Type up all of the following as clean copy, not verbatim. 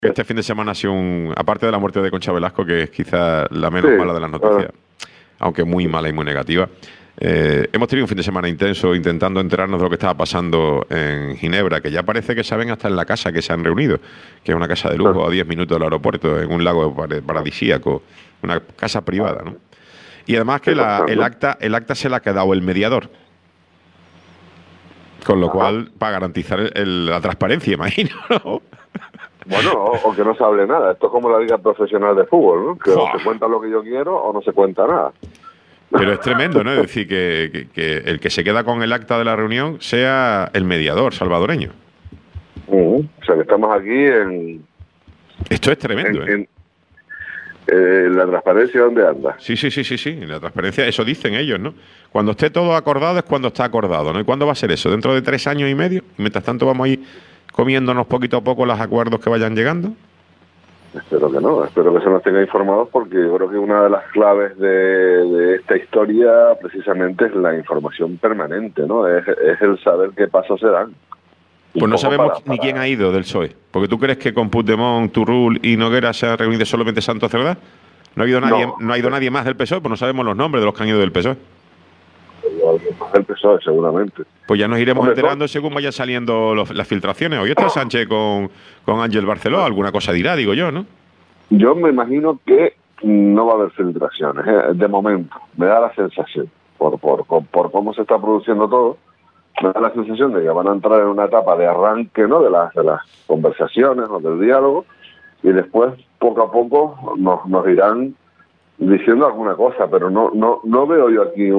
Este fin de semana ha sido aparte de la muerte de Concha Velasco, que es quizá la Sí, menos mala de las noticias, aunque muy mala y muy negativa, hemos tenido un fin de semana intenso intentando enterarnos de lo que estaba pasando en Ginebra, que ya parece que saben hasta en la casa que se han reunido, que es una casa de lujo a 10 minutos del aeropuerto, en un lago paradisíaco, una casa privada, ¿no? Y además que ¿qué pasando? el acta se la ha quedado el mediador. Con lo Ajá. cual, para garantizar la transparencia, imagino, ¿no? Bueno, o que no se hable nada. Esto es como la liga profesional de fútbol, ¿no? Que o ¡Fua! se cuenta lo que yo quiero o no se cuenta nada. Pero es tremendo, ¿no? Es decir, que el que se queda con el acta de la reunión sea el mediador salvadoreño. O sea, que estamos aquí Esto es tremendo, ¿eh? en la transparencia donde anda. Sí, sí, sí, sí, sí. La transparencia, eso dicen ellos, ¿no? Cuando esté todo acordado es cuando está acordado, ¿no? ¿Y cuándo va a ser eso? ¿Dentro de 3 años y medio? Y mientras tanto vamos a ir comiéndonos poquito a poco los acuerdos que vayan llegando. Espero que no, espero que se nos tenga informados porque yo creo que una de las claves de esta historia precisamente es la información permanente, ¿no? Es el saber qué pasos se dan. Pues no sabemos ni quién ha ido del PSOE. Porque tú crees que con Puigdemont, Turull y Noguera se ha reunido solamente Santo Cerdá. No ha habido nadie, no ha ido nadie más del PSOE, pues no sabemos los nombres de los que han ido del PSOE. El PSOE, seguramente. Pues ya nos iremos Hombre, enterando según vayan saliendo las filtraciones. Hoy está Sánchez con Ángel Barceló, alguna cosa dirá, digo yo, ¿no? Yo me imagino que no va a haber filtraciones, de momento. Me da la sensación, por cómo se está produciendo todo, me da la sensación de que van a entrar en una etapa de arranque, ¿no? de las conversaciones o del diálogo, y después, poco a poco, nos irán diciendo alguna cosa, pero no veo yo aquí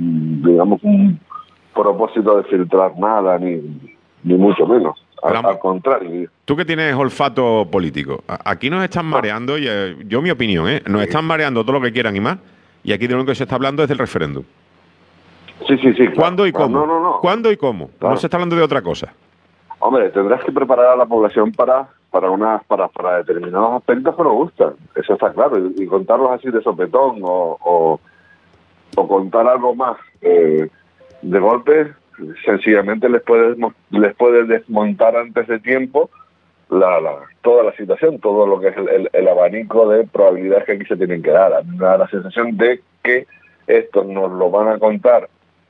un propósito de filtrar nada, ni mucho menos. Al contrario. Tú que tienes olfato político, aquí nos están mareando, y yo mi opinión, nos están mareando todo lo que quieran y más, y aquí de lo que se está hablando es del referéndum. Sí, claro. ¿Cuándo y cómo? No. ¿Cuándo y cómo? Claro. No se está hablando de otra cosa. Hombre, tendrás que preparar a la población para determinados aspectos que nos gustan. Eso está claro. Y contarlos así de sopetón o contar algo más de golpe, sencillamente les puede desmontar antes de tiempo toda la situación, todo lo que es el abanico de probabilidades que aquí se tienen que dar. A mí me da la sensación de que esto nos lo van a contar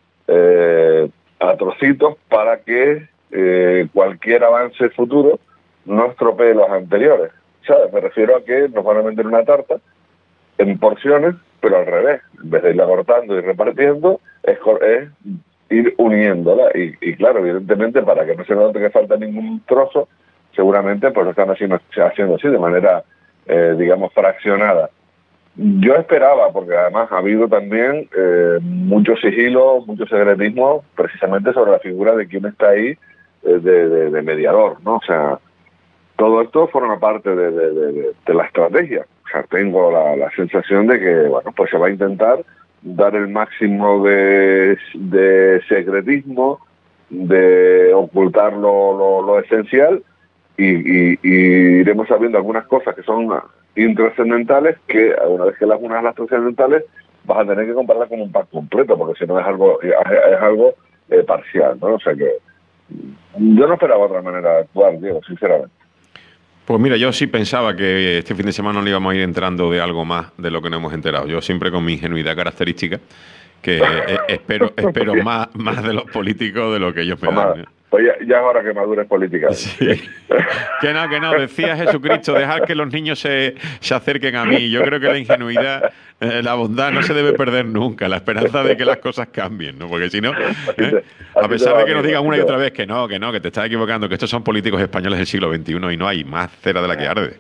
a trocitos para que cualquier avance futuro no estropee los anteriores. ¿Sabes? Me refiero a que nos van a vender una tarta en porciones, pero al revés. En vez de irla cortando y repartiendo, es ir uniéndola. Y claro, evidentemente, para que no se note que falta ningún trozo, seguramente pues lo están haciendo así, de manera, digamos, fraccionada. Yo esperaba, porque además ha habido también mucho sigilo, mucho secretismo, precisamente sobre la figura de quién está ahí de mediador, ¿no? O sea, todo esto forma parte de la estrategia. O sea, tengo la sensación de que, bueno, pues se va a intentar dar el máximo de secretismo, de ocultar lo esencial, y iremos sabiendo algunas cosas que son intrascendentales, que una vez que las unas las trascendentales vas a tener que compararlas con un pack completo, porque si no es algo parcial, ¿no? O sea que yo no esperaba otra manera de actuar, Diego, sinceramente. Pues mira, yo sí pensaba que este fin de semana no íbamos a ir entrando de algo más de lo que nos hemos enterado. Yo siempre con mi ingenuidad característica, que espero más de los políticos de lo que ellos me dan, ¿eh? Pues ya es hora que madures políticamente. Sí. Que no, decía Jesucristo, dejar que los niños se acerquen a mí. Yo creo que la ingenuidad, la bondad no se debe perder nunca, la esperanza de que las cosas cambien, ¿no? Porque si no, a pesar de que nos digan una y otra vez que te estás equivocando, que estos son políticos españoles del siglo XXI y no hay más cera de la que arde.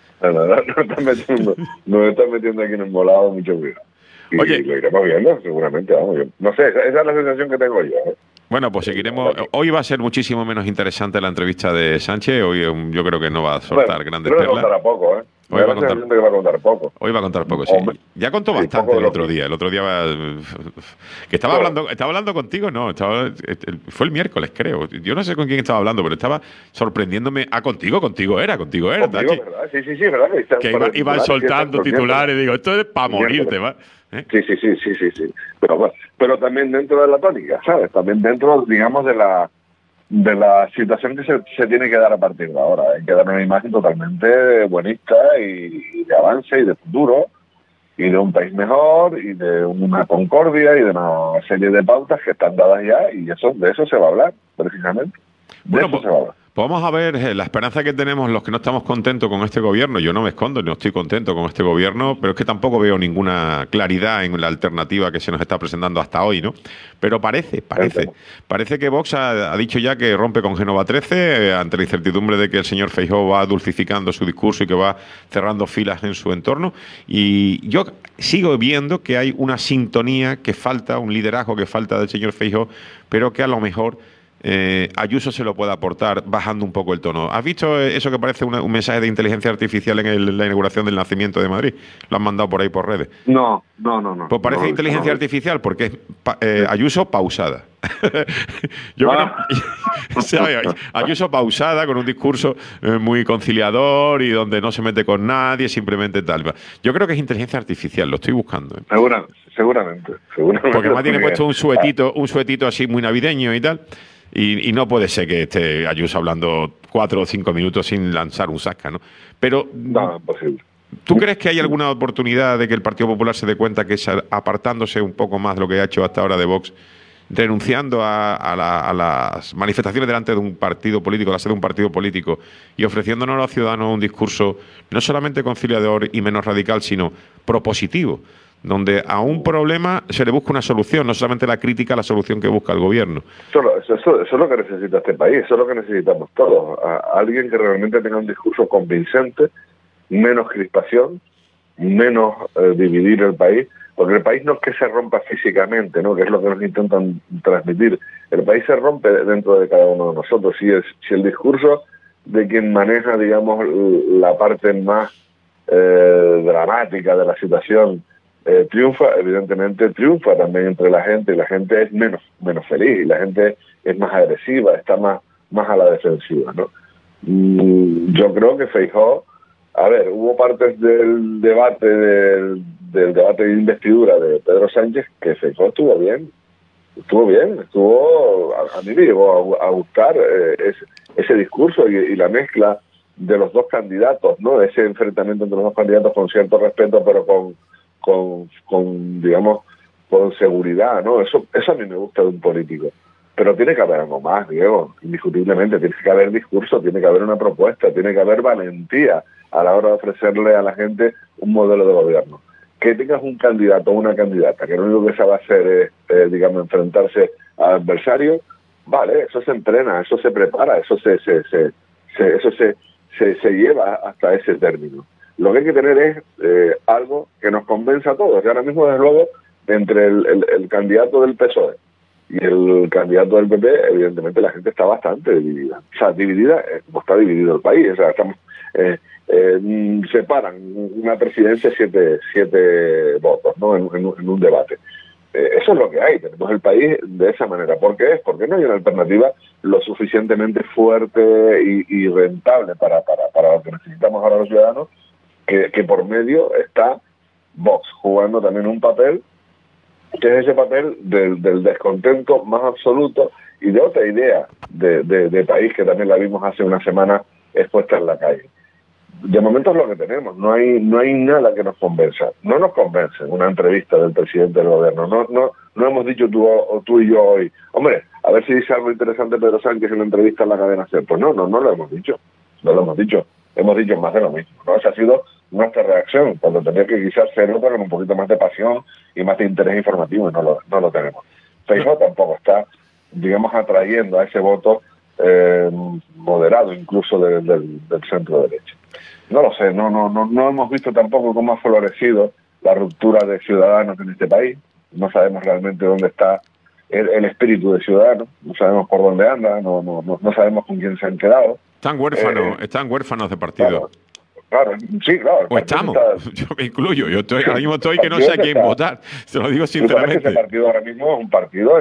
No estás metiendo aquí en el molado mucho cuidado. Y oye, lo iremos viendo, seguramente, vamos. No sé, esa es la sensación que tengo yo, ¿eh? Bueno, pues seguiremos. Hoy va a ser muchísimo menos interesante la entrevista de Sánchez. Hoy yo creo que no va a soltar grandes perlas. Hoy va a contar poco, ¿eh? Hoy va a contar, que va a contar poco. Hoy va a contar poco, sí. Ya contó bastante el otro día. El otro día que estaba hablando contigo, no, fue el miércoles, creo. Yo no sé con quién estaba hablando, pero estaba sorprendiéndome. Contigo era, ¿verdad? Sí, verdad. Que iban soltando titulares, digo, esto es para morirte, ¿va? Sí. Pero también dentro de la tónica, ¿sabes? También dentro, digamos, de de la situación que se tiene que dar a partir de ahora. Hay que dar una imagen totalmente buenista y de avance y de futuro, y de un país mejor, y de una concordia, y de una serie de pautas que están dadas ya, y de eso se va a hablar, precisamente. Bueno, pues vamos a ver la esperanza que tenemos los que no estamos contentos con este gobierno. Yo no me escondo, no estoy contento con este gobierno, pero es que tampoco veo ninguna claridad en la alternativa que se nos está presentando hasta hoy, ¿no? Pero parece que Vox ha dicho ya que rompe con Génova 13 ante la incertidumbre de que el señor Feijóo va dulcificando su discurso y que va cerrando filas en su entorno. Y yo sigo viendo que hay una sintonía que falta, un liderazgo que falta del señor Feijóo, pero que a lo mejor Ayuso se lo puede aportar bajando un poco el tono. ¿Has visto eso que parece un mensaje de inteligencia artificial en la inauguración del nacimiento de Madrid? Lo han mandado por ahí por redes. No. Pues parece inteligencia artificial porque es Ayuso pausada. Yo creo, Ayuso pausada con un discurso muy conciliador y donde no se mete con nadie, simplemente tal. Yo creo que es inteligencia artificial, lo estoy buscando. Seguramente. Porque además tiene puesto un suetito así muy navideño y tal. Y no puede ser que esté Ayuso hablando 4 o 5 minutos sin lanzar un zasca, ¿no? Pero no, es posible. ¿Tú crees que hay alguna oportunidad de que el Partido Popular se dé cuenta que es apartándose un poco más de lo que ha hecho hasta ahora de Vox, renunciando a las manifestaciones delante de un partido político, la sede de un partido político, y ofreciéndonos a los ciudadanos un discurso no solamente conciliador y menos radical, sino propositivo, donde a un problema se le busca una solución, no solamente la crítica a la solución que busca el gobierno? Eso es lo que necesita este país, eso es lo que necesitamos todos. Alguien que realmente tenga un discurso convincente, menos crispación, menos dividir el país, porque el país no es que se rompa físicamente, ¿no?, que es lo que nos intentan transmitir. El país se rompe dentro de cada uno de nosotros. Si el discurso de quien maneja, digamos, la parte más dramática de la situación triunfa, evidentemente triunfa también entre la gente, y la gente es menos feliz, y la gente es más agresiva, está más a la defensiva, ¿no? Yo creo que Feijóo, a ver, hubo partes del debate de investidura de Pedro Sánchez que Feijóo estuvo bien, a mí me llegó a gustar ese discurso y la mezcla de los dos candidatos, ¿no? Ese enfrentamiento entre los dos candidatos con cierto respeto, pero con digamos, con seguridad, ¿no? Eso a mí me gusta de un político. Pero tiene que haber algo más, Diego, indiscutiblemente. Tiene que haber discurso, tiene que haber una propuesta, tiene que haber valentía a la hora de ofrecerle a la gente un modelo de gobierno. Que tengas un candidato o una candidata que lo único que sabe hacer es, digamos, enfrentarse a adversarios, vale, eso se entrena, eso se prepara, eso se lleva hasta ese término. Lo que hay que tener es algo que nos convenza a todos. Y ahora mismo, desde luego, entre el candidato del PSOE y el candidato del PP, evidentemente la gente está bastante dividida. O sea, dividida como está dividido el país. O sea, estamos, separan una presidencia 7 votos, ¿no?, en un debate. Eso es lo que hay. Tenemos el país de esa manera. ¿Por qué? Porque no hay una alternativa lo suficientemente fuerte y rentable para lo que necesitamos ahora los ciudadanos, que por medio está Vox jugando también un papel, que es ese papel del descontento más absoluto y de otra idea de país que también la vimos hace una semana expuesta en la calle. De momento es lo que tenemos, no hay nada que nos convenza. No nos convence una entrevista del presidente del gobierno, no hemos dicho tú y yo hoy, hombre, a ver si dice algo interesante Pedro Sánchez en la entrevista en la cadena SER. Pues no lo hemos dicho, hemos dicho más de lo mismo, ¿no? Esa ha sido nuestra reacción, cuando tenía que quizás ser otra con un poquito más de pasión y más de interés informativo, y no lo tenemos. Feijóo tampoco está, digamos, atrayendo a ese voto moderado, incluso del centro derecha. No lo sé, no hemos visto tampoco cómo ha florecido la ruptura de Ciudadanos en este país. No sabemos realmente dónde está el espíritu de Ciudadanos, no sabemos por dónde anda, no sabemos con quién se han quedado. Están huérfanos de partido. Claro, sí, claro. O estamos, yo me incluyo, ahora mismo estoy que no sé a quién votar, se lo digo sinceramente. Ese partido ahora mismo es un partido,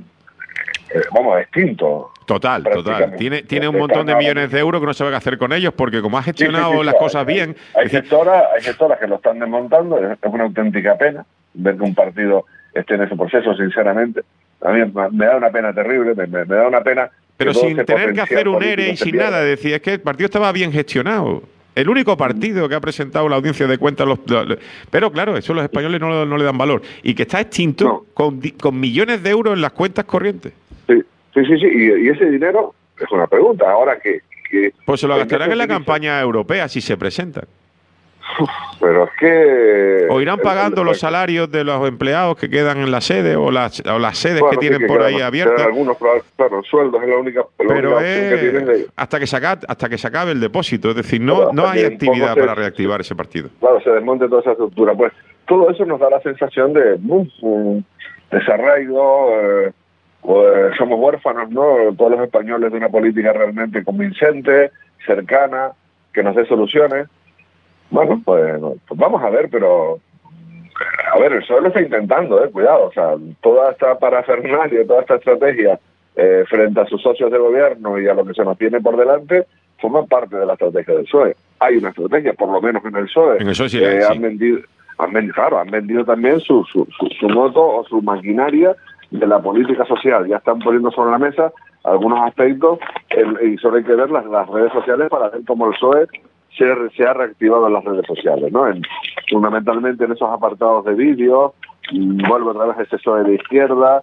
extinto. Total. Tiene un montón de millones de euros que no sabe qué hacer con ellos, porque como ha gestionado las cosas bien... Hay gestoras que lo están desmontando, es una auténtica pena ver que un partido esté en ese proceso, sinceramente. A mí me da una pena terrible, me da una pena Pero todo sin ese tener que potencial hacer un político ERE y se sin pierda. nada, decía, es que el partido estaba bien gestionado. El único partido que ha presentado la audiencia de cuentas, pero claro, eso los españoles no le dan valor. Y que está extinto No. con millones de euros en las cuentas corrientes. Sí, sí. Y ese dinero es una pregunta. Ahora que Pues se lo ¿en qué gastarán se en la utiliza? campaña europea si se presentan. Pero es que... O irán pagando los salarios de los empleados que quedan en la sede o las sedes que Bueno, sí tienen que por ahí quedan abiertas. algunos, claro, sueldos es la única Pero opción que tienes de... hasta que se acabe el depósito. Es decir, Pero no hasta hay que un poco actividad para reactivar ese partido. claro, se desmonte toda esa estructura. Pues todo eso nos da la sensación de un desarraigo, somos huérfanos, ¿no? Todos los españoles de una política realmente convincente, cercana, que nos dé soluciones. Bueno, pues vamos a ver, pero a ver, el PSOE lo está intentando, cuidado, o sea, toda esta parafernalia, toda esta estrategia frente a sus socios de gobierno y a lo que se nos tiene por delante, forman parte de la estrategia del PSOE. Hay una estrategia, por lo menos en el PSOE. En el PSOE sí la hay, sí. Han vendido también su moto o su maquinaria de la política social. Ya están poniendo sobre la mesa algunos aspectos y solo hay que ver las redes sociales para ver cómo el PSOE se ha reactivado en las redes sociales, ¿no? Fundamentalmente en esos apartados de vídeo, vuelve otra vez ese PSOE de izquierda,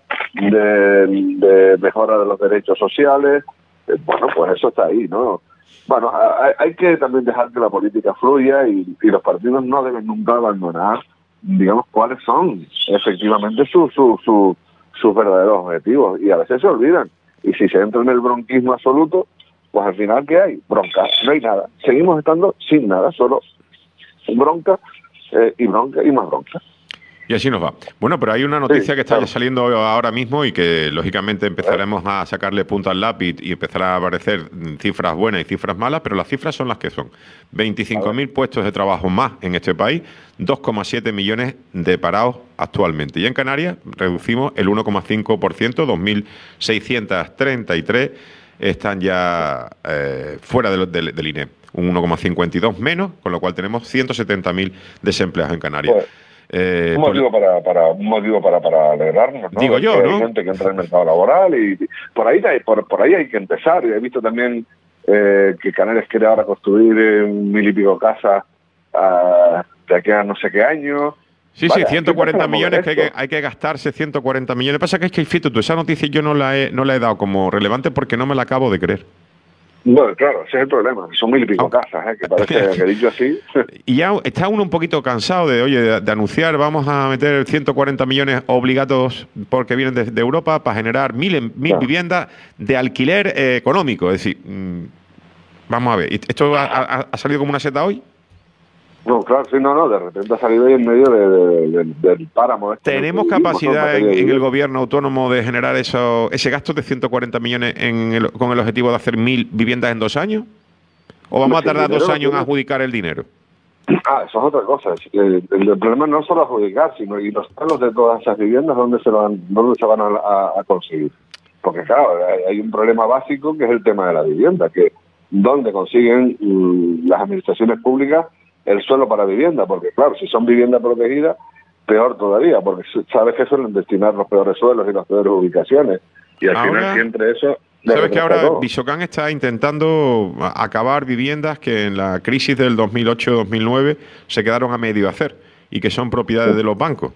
de mejora de los derechos sociales. Bueno, pues eso está ahí, ¿no? Bueno, hay que también dejar que la política fluya y los partidos no deben nunca abandonar, digamos, cuáles son efectivamente sus verdaderos objetivos, y a veces se olvidan. Y si se entra en el bronquismo absoluto, pues al final, ¿qué hay? Bronca, no hay nada. Seguimos estando sin nada, solo bronca y más bronca. Y así nos va. Bueno, pero hay una noticia que está saliendo ahora mismo y que lógicamente empezaremos a sacarle punta al lápiz y empezará a aparecer cifras buenas y cifras malas, pero las cifras son las que son. 25.000 puestos de trabajo más en este país, 2,7 millones de parados actualmente. Y en Canarias reducimos el 1,5%, 2.633 están ya fuera del INE, un 1,52 menos, con lo cual tenemos 170.000 desempleados en Canarias. Pues, un motivo para alegrarnos, ¿no? Digo yo, que ¿no? Hay gente que entra en el mercado laboral y por ahí hay que empezar. He visto también que Canarias quiere ahora construir 1.000 y pico casas de aquí a no sé qué año. Sí, vale, 140 millones que hay que gastarse, 140 millones. Pasa que es que, fíjate tú, esa noticia yo no la he dado como relevante porque no me la acabo de creer. Bueno, claro, ese es el problema. Son 1.000 y pico casas, que parece que dicho así. Y ya está uno un poquito cansado de anunciar, vamos a meter 140 millones obligados porque vienen de Europa para generar 1.000 viviendas de alquiler económico. Es decir, vamos a ver, ¿esto ha salido como una seta hoy? No, claro, sí, no, de repente ha salido ahí en medio del páramo. ¿Tenemos capacidad en el gobierno autónomo de generar ese gasto de 140 millones con el objetivo de hacer 1.000 viviendas en 2 años? ¿O vamos a tardar 2 años en adjudicar el dinero? Eso es otra cosa. El problema no es solo adjudicar, sino y los planos de todas esas viviendas, ¿dónde se van a conseguir? Porque claro, hay un problema básico que es el tema de la vivienda, que dónde consiguen las administraciones públicas el suelo para vivienda, porque claro, si son viviendas protegidas, peor todavía, porque sabes que suelen destinar los peores suelos y las peores ubicaciones, y al final siempre eso... ¿Sabes que ahora Bisocán está intentando acabar viviendas que en la crisis del 2008-2009 se quedaron a medio hacer y que son propiedades de los bancos?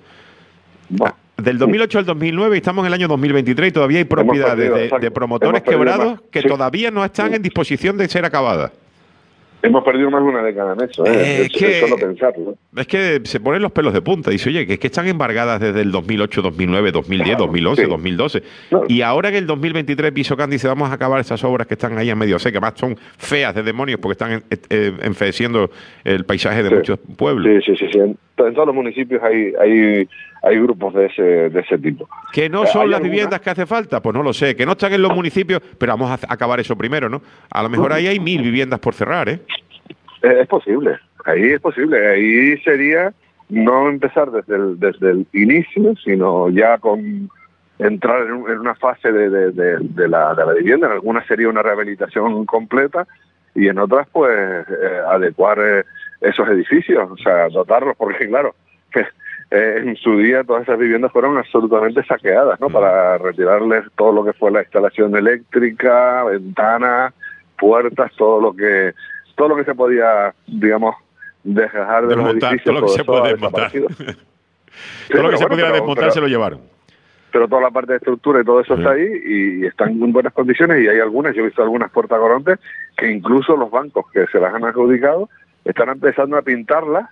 Del 2008 al 2009 y estamos en el año 2023 y todavía hay propiedades de promotores quebrados que todavía no están en disposición de ser acabadas. Hemos perdido más de una década en eso, es solo pensarlo. Es que se ponen los pelos de punta. Dice, oye, que es que están embargadas desde el 2008, 2009, 2010, 2011, 2012. No. Y ahora en el 2023 Bisocán dice, vamos a acabar esas obras que están ahí a medio seca, que más son feas de demonios porque están enfeeciendo el paisaje de muchos pueblos. Sí. En todos los municipios hay grupos de ese tipo. ¿Que no son las viviendas que hace falta? Pues no lo sé. Que no están en los municipios, pero vamos a acabar eso primero, ¿no? A lo mejor ahí hay 1.000 viviendas por cerrar, ¿eh? Es posible. Ahí es posible. Ahí sería no empezar desde el inicio, sino ya con entrar en una fase de la vivienda. En algunas sería una rehabilitación completa y en otras, pues, adecuar esos edificios, o sea, dotarlos, porque claro, en su día todas esas viviendas fueron absolutamente saqueadas, ¿no? Para retirarles todo lo que fue la instalación eléctrica, ventanas, puertas, todo lo que se podía, digamos, desgajar de los edificios. Todo lo que se puede desmontar. Todo lo que se pudiera desmontar se lo llevaron. Pero toda la parte de estructura y todo eso está ahí y están en buenas condiciones, y hay algunas, yo he visto algunas puertas corontes que incluso los bancos que se las han adjudicado están empezando a pintarlas.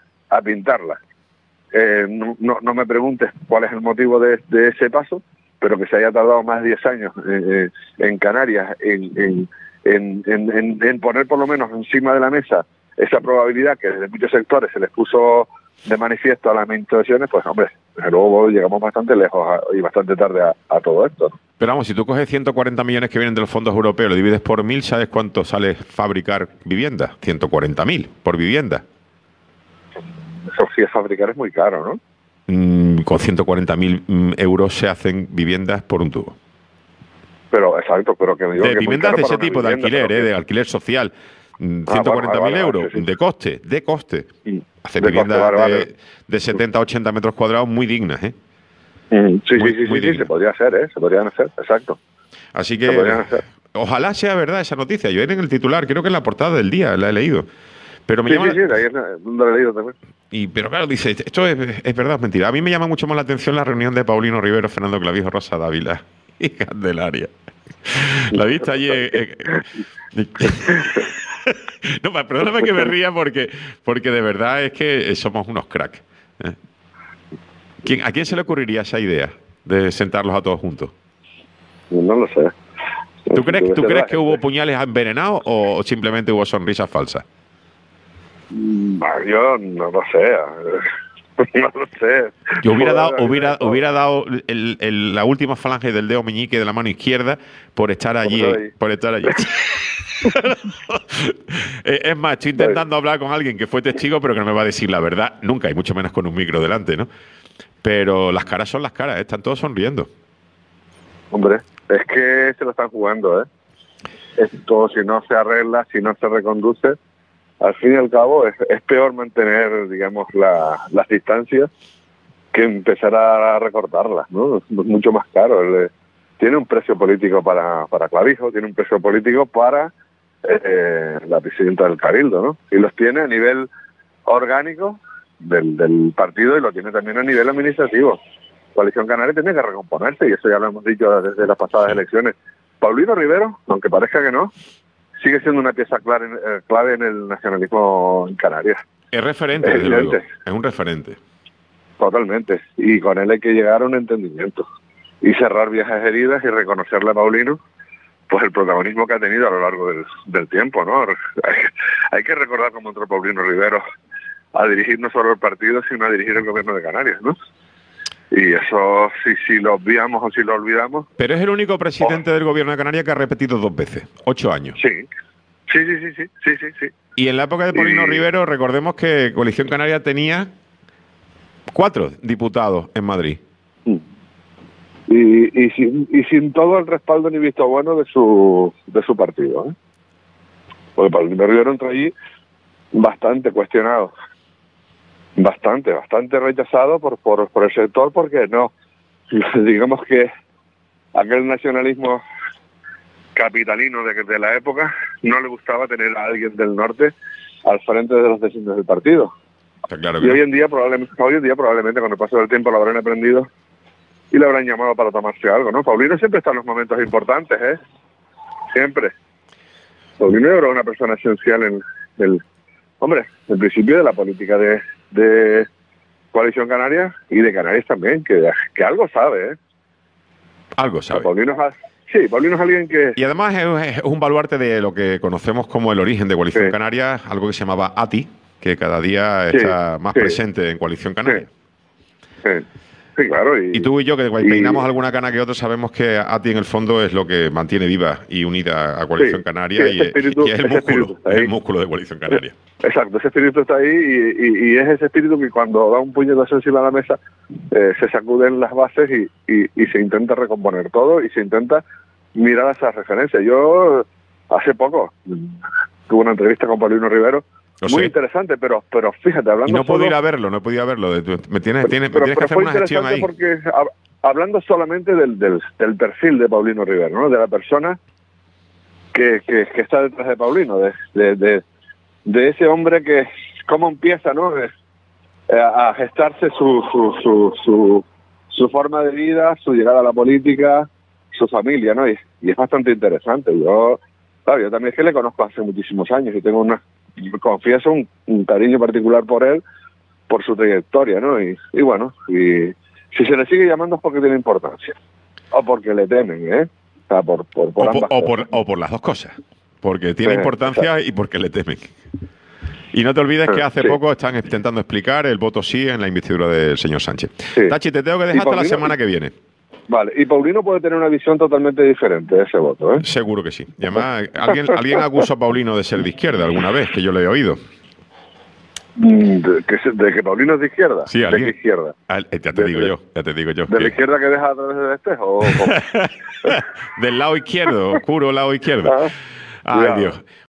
No me preguntes cuál es el motivo de ese paso, pero que se haya tardado más de 10 años en Canarias en poner por lo menos encima de la mesa esa probabilidad que desde muchos sectores se les puso de manifiesto a las administraciones, pues hombre, luego llegamos bastante lejos y bastante tarde a todo esto, ¿no? Pero vamos, si tú coges 140 millones que vienen de los fondos europeos, lo divides por 1.000, ¿sabes cuánto sale fabricar viviendas? 140.000 por vivienda. Eso sí, fabricar es muy caro, ¿no? Con 140.000 euros se hacen viviendas por un tubo. Pero, exacto, pero que me digo de que viviendas de ese tipo, de vivienda, alquiler, de alquiler social. 140.000 euros sí. de coste. Hace De viviendas coste, de 70 a 80 metros cuadrados muy dignas, ¿eh? Sí, se podría hacer, se podrían hacer, exacto. Así que ojalá sea verdad esa noticia. Yo en el titular, creo que en la portada del Día la he leído. Pero me llama... ahí lo he leído también. Pero claro, dice, esto es verdad o es mentira. A mí me llama mucho más la atención la reunión de Paulino Rivero, Fernando Clavijo, Rosa Dávila y Candelaria. La vista allí... No, perdóname que me ría porque de verdad es que somos unos cracks. ¿A quién se le ocurriría esa idea de sentarlos a todos juntos? No lo sé. ¿Tú crees que hubo puñales envenenados o simplemente hubo sonrisas falsas? Yo no lo sé. No lo sé. Yo hubiera dado la última falange del dedo meñique de la mano izquierda por estar allí. Es más, estoy intentando hablar con alguien que fue testigo, pero que no me va a decir la verdad nunca, y mucho menos con un micro delante, ¿no? Pero las caras son las caras, están todos sonriendo. Hombre, es que se lo están jugando, ¿eh? Esto, si no se arregla, si no se reconduce, al fin y al cabo es peor mantener, digamos, las distancias que empezar a recortarlas, ¿no? Es mucho más caro. Tiene un precio político para Clavijo, tiene un precio político para la presidenta del Cabildo, ¿no? Y los tiene a nivel orgánico del partido y lo tiene también a nivel administrativo. Coalición Canaria tiene que recomponerse, y eso ya lo hemos dicho desde las pasadas elecciones. Paulino Rivero, aunque parezca que no, sigue siendo una pieza clave en el nacionalismo en Canarias. Es referente, desde luego. Es un referente. Totalmente. Y con él hay que llegar a un entendimiento y cerrar viejas heridas y reconocerle a Paulino pues el protagonismo que ha tenido a lo largo del tiempo, ¿no? Hay que recordar cómo entró Paulino Rivero a dirigir no solo el partido, sino a dirigir el gobierno de Canarias, ¿no? Y eso, si lo obviamos o si lo olvidamos... Pero es el único presidente del gobierno de Canarias que ha repetido 2 veces, 8 años. Sí. Y en la época de Paulino Rivero, recordemos que Coalición Canaria tenía 4 diputados en Madrid. Y sin todo el respaldo ni visto bueno de su partido, ¿eh? Porque Paulino Rivero entró allí bastante cuestionado, bastante rechazado por el sector, porque no, digamos que aquel nacionalismo capitalino de la época no le gustaba tener a alguien del norte al frente de los designios del partido. Claro que y hoy en día probablemente con el paso del tiempo lo habrán aprendido y le habrán llamado para tomarse algo, ¿no? Paulino siempre está en los momentos importantes, siempre. Paulino era una persona esencial en el principio de la política de Coalición Canaria y de Canarias también, que algo sabe, Algo sabe. Paulino es alguien que... Y además es un baluarte de lo que conocemos como el origen de Coalición Canaria, algo que se llamaba ATI, que cada día está más presente en Coalición Canaria. Sí, claro. Y tú y yo, que peinamos alguna cana que otra, sabemos que ATI en el fondo es lo que mantiene viva y unida a Coalición Canaria, y es el músculo de Coalición Canaria. Exacto, ese espíritu está ahí y es ese espíritu que cuando da un puñetazo encima de la mesa se sacuden las bases y se intenta recomponer todo y se intenta mirar a esas referencias. Yo hace poco tuve una entrevista con Paulino Rivero muy sé. interesante, pero fíjate, hablando Y no puedo solo, ir a verlo, no he podido ir a verlo. Me tienes que pero hacer fue una gestión interesante ahí. porque hablando solamente del perfil de Paulino Rivera, ¿no? De la persona que está detrás de Paulino, de ese hombre que cómo empieza, ¿no? A gestarse su forma de vida, su llegada a la política, su familia, ¿no? Y es bastante interesante. Yo también es que le conozco hace muchísimos años y tengo confieso, un cariño particular por él, por su trayectoria, ¿no? Y bueno, y si se le sigue llamando es porque tiene importancia. O porque le temen, ¿eh? O sea, por ambas cosas. O por las dos cosas. Porque tiene importancia exacto. y porque le temen. Y no te olvides que hace Sí. poco están intentando explicar el voto sí en la investidura del señor Sánchez. Sí. Tachi, te tengo que dejar hasta la semana que viene. Vale, y Paulino puede tener una visión totalmente diferente de ese voto, ¿eh? Seguro que sí. Y además, alguien acusó a Paulino de ser de izquierda alguna vez, que yo le he oído. De que Paulino es de izquierda. Sí, ¿De alguien. qué izquierda? Ya te digo yo. ¿De la izquierda que deja a través del espejo? Del lado izquierdo, oscuro lado izquierdo. Ah, Ay, ya. Dios.